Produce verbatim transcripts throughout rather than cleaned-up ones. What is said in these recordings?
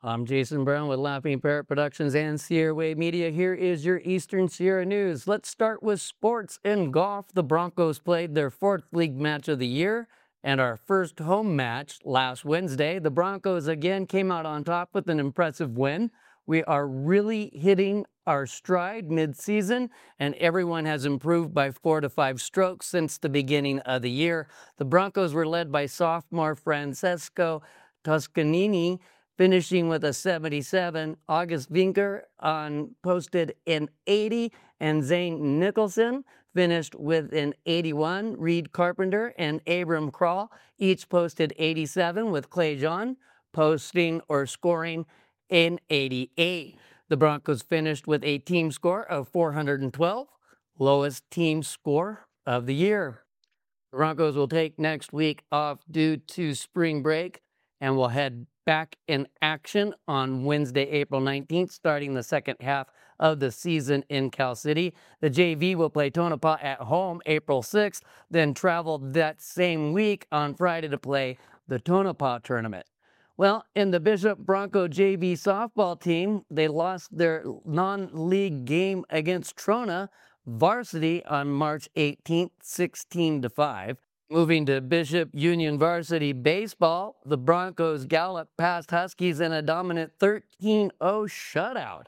I'm Jason Brown with Laughing Parrot Productions and Sierra Wave Media. Here is your Eastern Sierra news. Let's start with sports. In golf, the Broncos played their fourth league match of the year and our first home match last Wednesday. The Broncos again came out on top with an impressive win. We are really hitting our stride mid-season, and everyone has improved by four to five strokes since the beginning of the year. The Broncos were led by sophomore Francesco Toscanini, finishing with a seventy-seven. August Vinker on posted an eighty, and Zane Nicholson finished with an eighty-one. Reed Carpenter and Abram Krall each posted eighty-seven, with Clay John posting or scoring an eighty-eight. The Broncos finished with a team score of four hundred twelve, lowest team score of the year. The Broncos will take next week off due to spring break and will head back in action on Wednesday, April nineteenth, starting the second half of the season in Cal City. The J V will play Tonopah at home April sixth, then travel that same week on Friday to play the Tonopah tournament. Well, in the Bishop Bronco J V softball team, they lost their non-league game against Trona varsity on March eighteenth, sixteen to five. Moving to Bishop Union Varsity Baseball, the Broncos galloped past Huskies in a dominant thirteen oh shutout.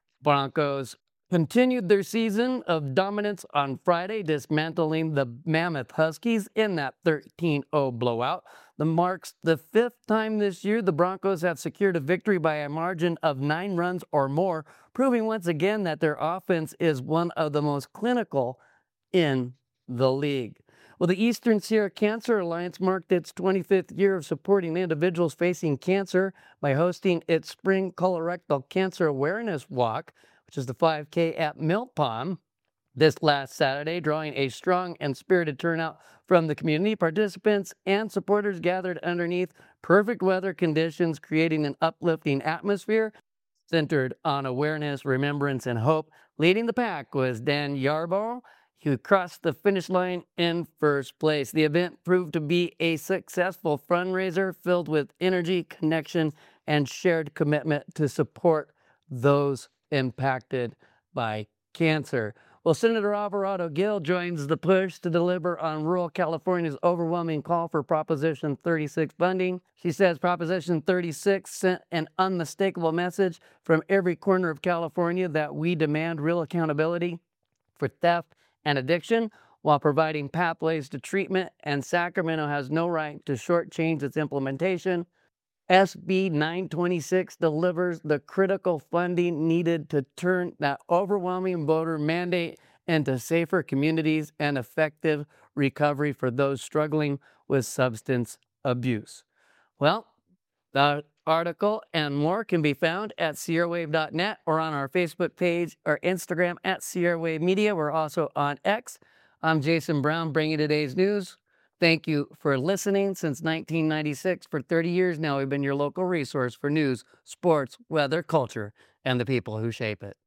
Broncos continued their season of dominance on Friday, dismantling the Mammoth Huskies in that thirteen oh blowout. The marks the fifth time this year the Broncos have secured a victory by a margin of nine runs or more, proving once again that their offense is one of the most clinical in the league. Well, the Eastern Sierra Cancer Alliance marked its twenty-fifth year of supporting individuals facing cancer by hosting its Spring Colorectal Cancer Awareness Walk, which is the five K at Milt Pond, this last Saturday, drawing a strong and spirited turnout from the community. Participants and supporters gathered underneath perfect weather conditions, creating an uplifting atmosphere centered on awareness, remembrance, and hope. Leading the pack was Dan Yarborough, who crossed the finish line in first place. The event proved to be a successful fundraiser filled with energy, connection, and shared commitment to support those impacted by cancer. Well, Senator Alvarado Gil joins the push to deliver on rural California's overwhelming call for Proposition thirty-six funding. She says Proposition thirty-six sent an unmistakable message from every corner of California that we demand real accountability for theft and addiction while providing pathways to treatment, and Sacramento has no right to shortchange its implementation. S B nine twenty-six delivers the critical funding needed to turn that overwhelming voter mandate into safer communities and effective recovery for those struggling with substance abuse. Well, the article and more can be found at sierra wave dot net or on our Facebook page or Instagram at Sierra Wave Media. We're also on X. I'm Jason Brown, bringing today's news. Thank you for listening. Since nineteen ninety-six, for thirty years now, we've been your local resource for news, sports, weather, culture, and the people who shape it.